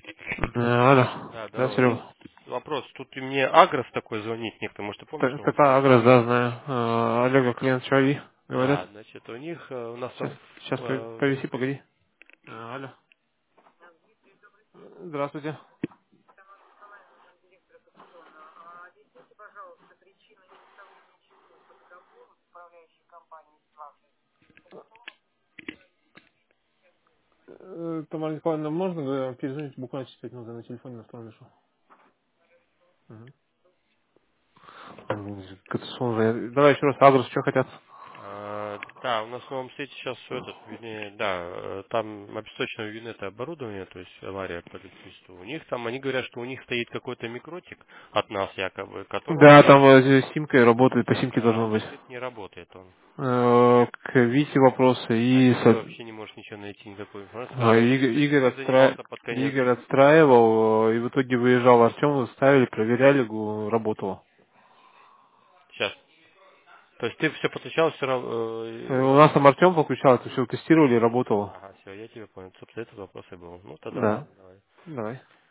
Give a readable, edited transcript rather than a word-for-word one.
Алло. Да, Да, здорово. Серега. Вопрос. Тут и мне Агрос такой звонит некто, может, ты помнишь новую Такая встречу? Агрос, да, знаю. Олега клиент Чави, говорят. Да, значит, у них у нас Сейчас повиси, погоди. Алло. Здравствуйте. Тамара Николаевна, можно перезвонить буквально через 5 минут, я на телефоне на втором лежу? Давай еще раз, адрес, что хотят? да, у нас в новом свете сейчас все этот, вернее, да, там обесточено винета оборудование, то есть авария по электричеству. У них там, они говорят, что у них стоит какой-то микротик от нас якобы, которого, Да, там с симкой работает, по симке да, должно быть. говорит, не работает он. К Вите вопросы А и Витя вообще не может ничего найти, никакой информации. Игорь, Ты занимался под конец. Игорь отстраивал, и в итоге выезжал Артем, ставили, проверяли, работало. Сейчас. То есть ты все подключал, все равно... У нас там Артем подключал, это все тестировали и работало. Ага, все, я тебя понял. Собственно, этот вопрос и был. Ну, тогда Да, ладно, давай. давай.